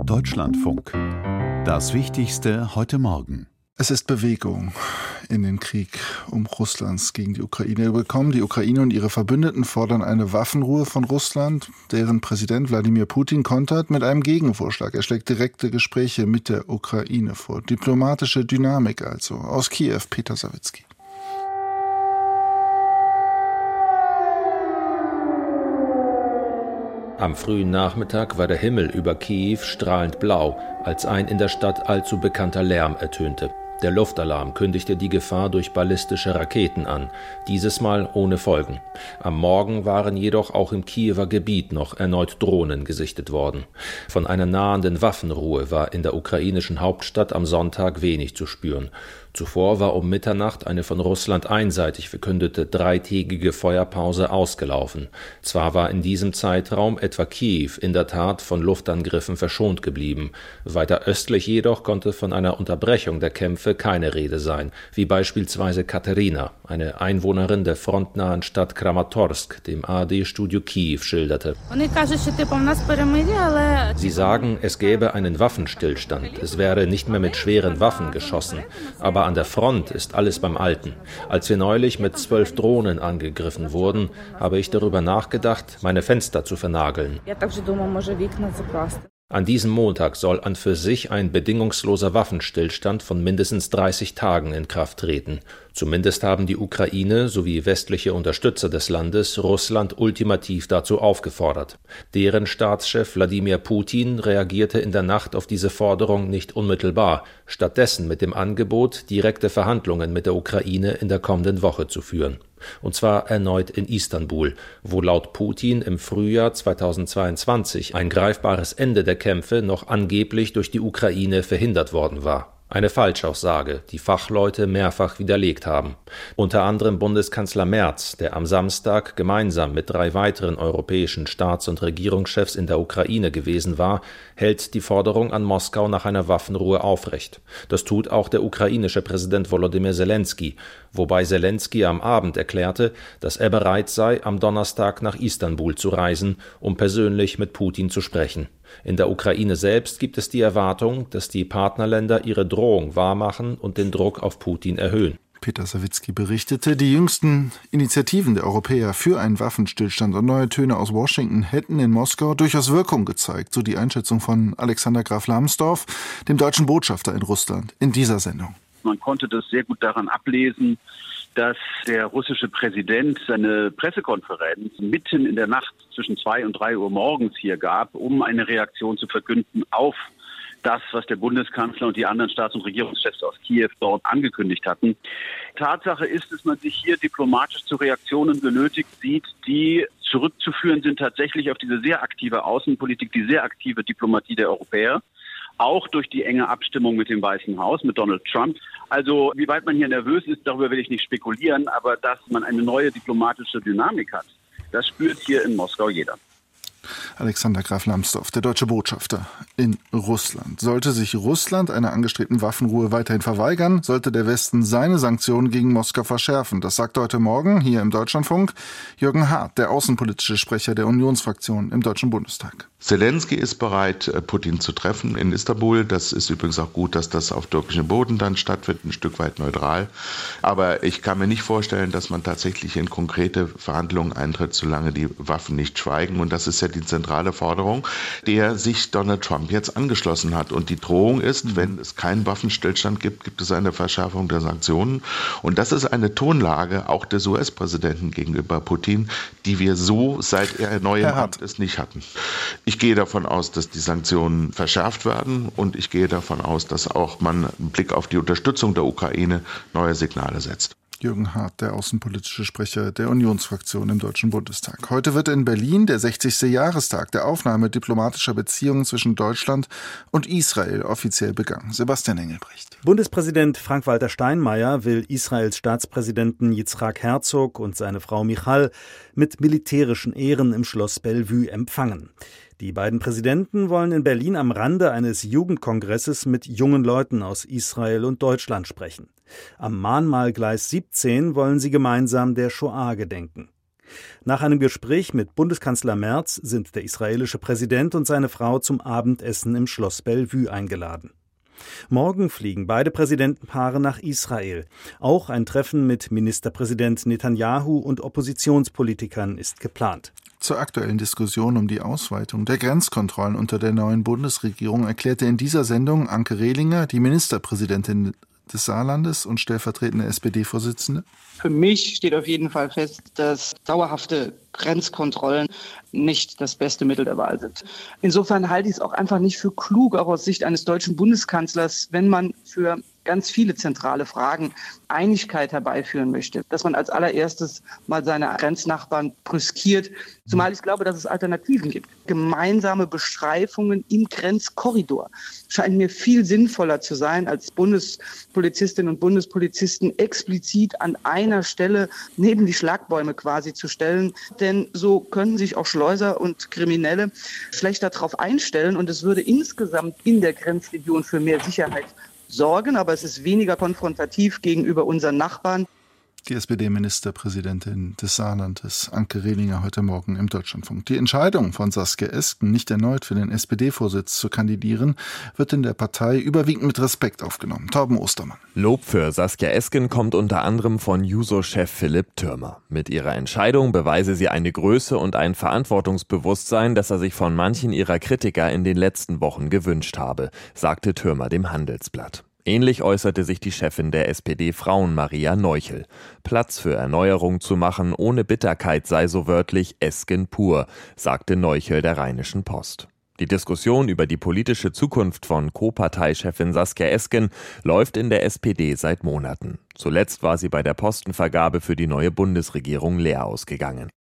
Deutschlandfunk. Das Wichtigste heute Morgen. Es ist Bewegung in den Krieg um Russlands gegen die Ukraine gekommen. Die Ukraine und ihre Verbündeten fordern eine Waffenruhe von Russland. Deren Präsident Wladimir Putin kontert mit einem Gegenvorschlag. Er schlägt direkte Gespräche mit der Ukraine vor. Diplomatische Dynamik also. Aus Kiew, Peter Sawicki. Am frühen Nachmittag war der Himmel über Kiew strahlend blau, als ein in der Stadt allzu bekannter Lärm ertönte. Der Luftalarm kündigte die Gefahr durch ballistische Raketen an, dieses Mal ohne Folgen. Am Morgen waren jedoch auch im Kiewer Gebiet noch erneut Drohnen gesichtet worden. Von einer nahenden Waffenruhe war in der ukrainischen Hauptstadt am Sonntag wenig zu spüren. Zuvor war um Mitternacht eine von Russland einseitig verkündete dreitägige Feuerpause ausgelaufen. Zwar war in diesem Zeitraum etwa Kiew in der Tat von Luftangriffen verschont geblieben. Weiter östlich jedoch konnte von einer Unterbrechung der Kämpfe keine Rede sein, wie beispielsweise Katerina, eine Einwohnerin der frontnahen Stadt Kramatorsk, dem ARD-Studio Kiew schilderte. Sie sagen, es gäbe einen Waffenstillstand, es werde nicht mehr mit schweren Waffen geschossen, aber an der Front ist alles beim Alten. Als wir neulich mit 12 Drohnen angegriffen wurden, habe ich darüber nachgedacht, meine Fenster zu vernageln. An diesem Montag soll an für sich ein bedingungsloser Waffenstillstand von mindestens 30 Tagen in Kraft treten. Zumindest haben die Ukraine sowie westliche Unterstützer des Landes Russland ultimativ dazu aufgefordert. Deren Staatschef Wladimir Putin reagierte in der Nacht auf diese Forderung nicht unmittelbar, stattdessen mit dem Angebot, direkte Verhandlungen mit der Ukraine in der kommenden Woche zu führen. Und zwar erneut in Istanbul, wo laut Putin im Frühjahr 2022 ein greifbares Ende der Kämpfe noch angeblich durch die Ukraine verhindert worden war. Eine Falschaussage, die Fachleute mehrfach widerlegt haben. Unter anderem Bundeskanzler Merz, der am Samstag gemeinsam mit 3 weiteren europäischen Staats- und Regierungschefs in der Ukraine gewesen war, hält die Forderung an Moskau nach einer Waffenruhe aufrecht. Das tut auch der ukrainische Präsident Volodymyr Zelensky, wobei Zelensky am Abend erklärte, dass er bereit sei, am Donnerstag nach Istanbul zu reisen, um persönlich mit Putin zu sprechen. In der Ukraine selbst gibt es die Erwartung, dass die Partnerländer ihre Drohung wahrmachen und den Druck auf Putin erhöhen. Peter Sawicki berichtete, die jüngsten Initiativen der Europäer für einen Waffenstillstand und neue Töne aus Washington hätten in Moskau durchaus Wirkung gezeigt, so die Einschätzung von Alexander Graf Lambsdorff, dem deutschen Botschafter in Russland, in dieser Sendung. Man konnte das sehr gut daran ablesen, dass der russische Präsident seine Pressekonferenz mitten in der Nacht zwischen 2 und 3 Uhr morgens hier gab, um eine Reaktion zu verkünden auf das, was der Bundeskanzler und die anderen Staats- und Regierungschefs aus Kiew dort angekündigt hatten. Tatsache ist, dass man sich hier diplomatisch zu Reaktionen genötigt sieht, die zurückzuführen sind tatsächlich auf diese sehr aktive Außenpolitik, die sehr aktive Diplomatie der Europäer. Auch durch die enge Abstimmung mit dem Weißen Haus, mit Donald Trump. Also wie weit man hier nervös ist, darüber will ich nicht spekulieren, aber dass man eine neue diplomatische Dynamik hat, das spürt hier in Moskau jeder. Alexander Graf Lambsdorff, der deutsche Botschafter in Russland. Sollte sich Russland einer angestrebten Waffenruhe weiterhin verweigern, sollte der Westen seine Sanktionen gegen Moskau verschärfen. Das sagt heute Morgen hier im Deutschlandfunk Jürgen Hart, der außenpolitische Sprecher der Unionsfraktion im Deutschen Bundestag. Zelensky ist bereit, Putin zu treffen in Istanbul. Das ist übrigens auch gut, dass das auf türkischem Boden dann stattfindet, ein Stück weit neutral. Aber ich kann mir nicht vorstellen, dass man tatsächlich in konkrete Verhandlungen eintritt, solange die Waffen nicht schweigen. Und das ist ja die zentrale Forderung, der sich Donald Trump jetzt angeschlossen hat. Und die Drohung ist, wenn es keinen Waffenstillstand gibt, gibt es eine Verschärfung der Sanktionen. Und das ist eine Tonlage auch des US-Präsidenten gegenüber Putin, die wir so, seit er neu im Amt ist, nicht hatten. Ich gehe davon aus, dass die Sanktionen verschärft werden und ich gehe davon aus, dass auch man einen Blick auf die Unterstützung der Ukraine neue Signale setzt. Jürgen Hart, der außenpolitische Sprecher der Unionsfraktion im Deutschen Bundestag. Heute wird in Berlin der 60. Jahrestag der Aufnahme diplomatischer Beziehungen zwischen Deutschland und Israel offiziell begangen. Sebastian Engelbrecht. Bundespräsident Frank-Walter Steinmeier will Israels Staatspräsidenten Yitzhak Herzog und seine Frau Michal mit militärischen Ehren im Schloss Bellevue empfangen. Die beiden Präsidenten wollen in Berlin am Rande eines Jugendkongresses mit jungen Leuten aus Israel und Deutschland sprechen. Am Mahnmalgleis 17 wollen sie gemeinsam der Shoah gedenken. Nach einem Gespräch mit Bundeskanzler Merz sind der israelische Präsident und seine Frau zum Abendessen im Schloss Bellevue eingeladen. Morgen fliegen beide Präsidentenpaare nach Israel. Auch ein Treffen mit Ministerpräsident Netanyahu und Oppositionspolitikern ist geplant. Zur aktuellen Diskussion um die Ausweitung der Grenzkontrollen unter der neuen Bundesregierung erklärte in dieser Sendung Anke Rehlinger, die Ministerpräsidentin des Saarlandes und stellvertretende SPD-Vorsitzende. Für mich steht auf jeden Fall fest, dass dauerhafte Grenzkontrollen nicht das beste Mittel der Wahl sind. Insofern halte ich es auch einfach nicht für klug, auch aus Sicht eines deutschen Bundeskanzlers, wenn man für ganz viele zentrale Fragen Einigkeit herbeiführen möchte, dass man als allererstes mal seine Grenznachbarn brüskiert, zumal ich glaube, dass es Alternativen gibt. Gemeinsame Bestreifungen im Grenzkorridor scheint mir viel sinnvoller zu sein, als Bundespolizistinnen und Bundespolizisten explizit an einer Stelle neben die Schlagbäume quasi zu stellen. Denn so können sich auch Schleuser und Kriminelle schlechter darauf einstellen und es würde insgesamt in der Grenzregion für mehr Sicherheit sorgen, aber es ist weniger konfrontativ gegenüber unseren Nachbarn. Die SPD-Ministerpräsidentin des Saarlandes, Anke Rehlinger, heute Morgen im Deutschlandfunk. Die Entscheidung von Saskia Esken, nicht erneut für den SPD-Vorsitz zu kandidieren, wird in der Partei überwiegend mit Respekt aufgenommen. Torben Ostermann. Lob für Saskia Esken kommt unter anderem von Juso-Chef Philipp Thürmer. Mit ihrer Entscheidung beweise sie eine Größe und ein Verantwortungsbewusstsein, das er sich von manchen ihrer Kritiker in den letzten Wochen gewünscht habe, sagte Thürmer dem Handelsblatt. Ähnlich äußerte sich die Chefin der SPD-Frauen Maria Neuchel. Platz für Erneuerung zu machen ohne Bitterkeit sei so wörtlich Esken pur, sagte Neuchel der Rheinischen Post. Die Diskussion über die politische Zukunft von Co-Parteichefin Saskia Esken läuft in der SPD seit Monaten. Zuletzt war sie bei der Postenvergabe für die neue Bundesregierung leer ausgegangen.